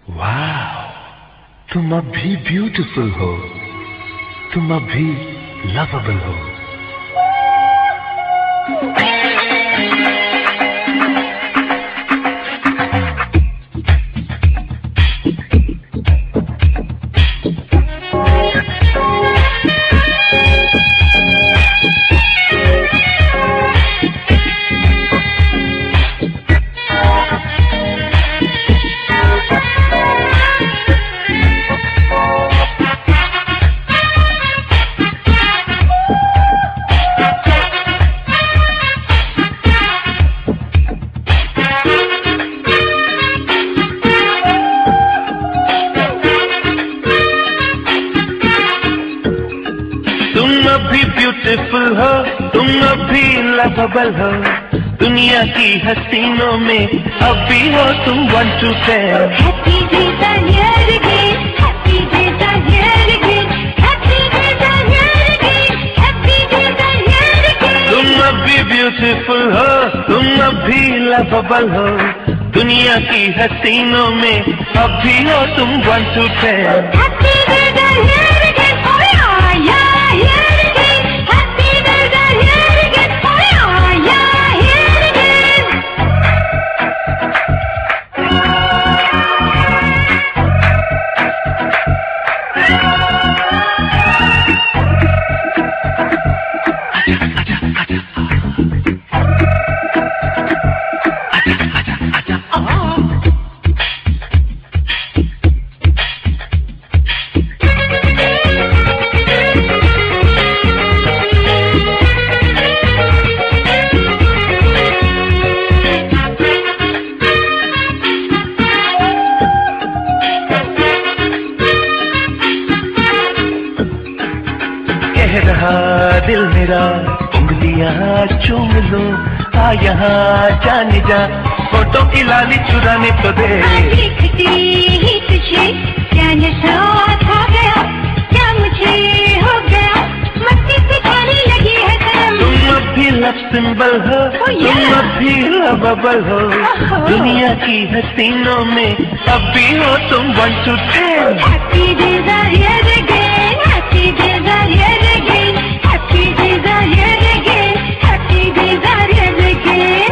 वाह, तुम अब भी ब्यूटीफुल हो, तुम अब भी लवेबल हो। ब्यूटीफुल हो, तुम अब भी लवेबल हो, दुनिया की हसीनों में अब भी हो तुम 1 to 10। Happy days are here again, happy days are here again, happy days are here again, happy days are here again। तुम अब भी ब्यूटीफुल हो, तुम अब भी लवेबल हो, दुनिया की हसीनों में अब भी हो तुम 1 to 10। Happy days are here again, oh yeah, yeah, here again, happy days are here again, oh yeah, yeah, here again। कह रहा दिल मेरा उंगलियां चूम लो, आ यहाँ जाने जा, फोटो की लाली चुराने तो दे। देखती ही तुझे क्या नशा खा गया, क्या मुझे हो गया, मस्ती से खाने लगी है सनम। तुम अब भी लव सिंबल हो, तुम अब भी लवेबल हो, दुनिया की हसीनों में अब भी हो तुम 1 to 10। Happy days are here again, happy days are here again, happy days are here again, happy days are here again।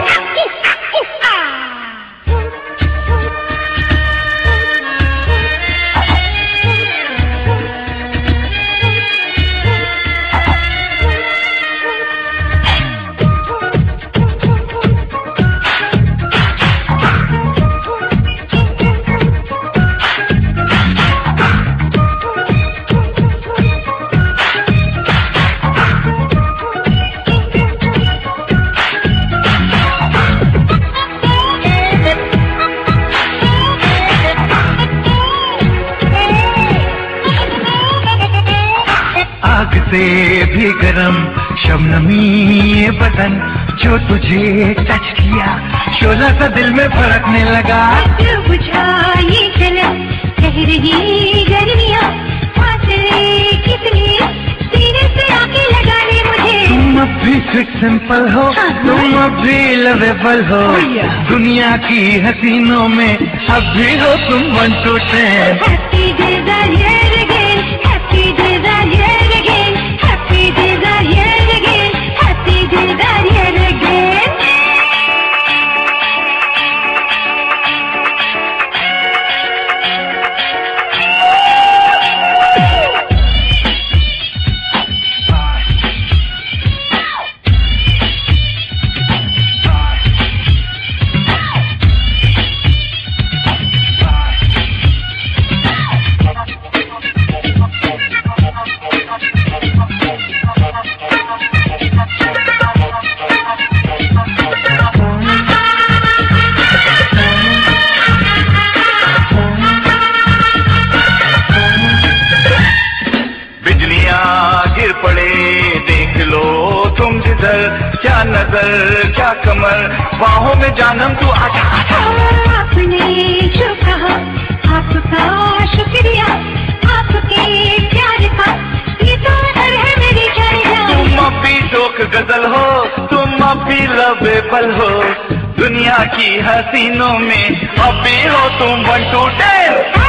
आग से भी गरम शबनमी ये बदन, जो तुझे टच किया शोला सा दिल में फड़कने लगा। जो बुझा ये जलन, कह रही गर्मियाँ, फासले कितने सीने से आके लगा ले मुझे। तुम अब भी स्वीट सिंपल हो, तुम अब भी लवेबल हो, दुनिया की हसीनों में अब भी हो तुम 1 to 10। Happy days are here again, happy days are here again, happy days are here again, happy days are here again। गिर पड़े देख लो तुम जिधर, क्या नजर क्या कमर, बाहों में जानम तू आजा आजा। आपने जो कहा आपका शुक्रिया, आपके प्यार का ये तो असर है मेरी जान। तुम अब भी शोक गजल हो, तुम अब भी लवेबल हो, दुनिया की हसीनों में अब भी हो तुम 1 to 10।